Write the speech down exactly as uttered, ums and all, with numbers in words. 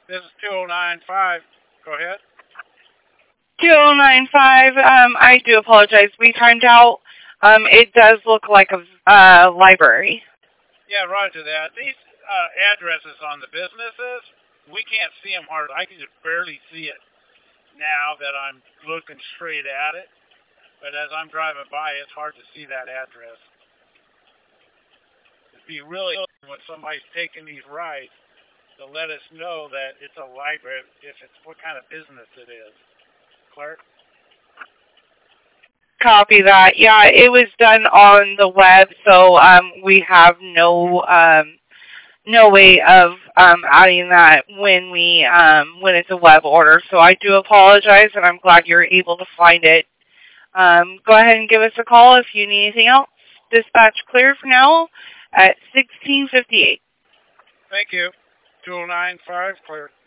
This is two oh nine five. Go ahead. two oh nine five, um, I do apologize. We timed out. Um, it does look like a uh, library. Yeah, roger that. These uh, addresses on the businesses, we can't see them hard. I can just barely see it now that I'm looking straight at it. But as I'm driving by, it's hard to see that address. It'd be really when somebody's taking these rides to let us know that it's a library, if it's what kind of business it is. Clerk? Copy that. Yeah, it was done on the web, so um, we have no um, no way of um, adding that when we um, when it's a web order. So I do apologize, and I'm glad you're able to find it. Um, go ahead and give us a call if you need anything else. Dispatch clear for now at sixteen fifty-eight. Thank you. two oh nine five, clear.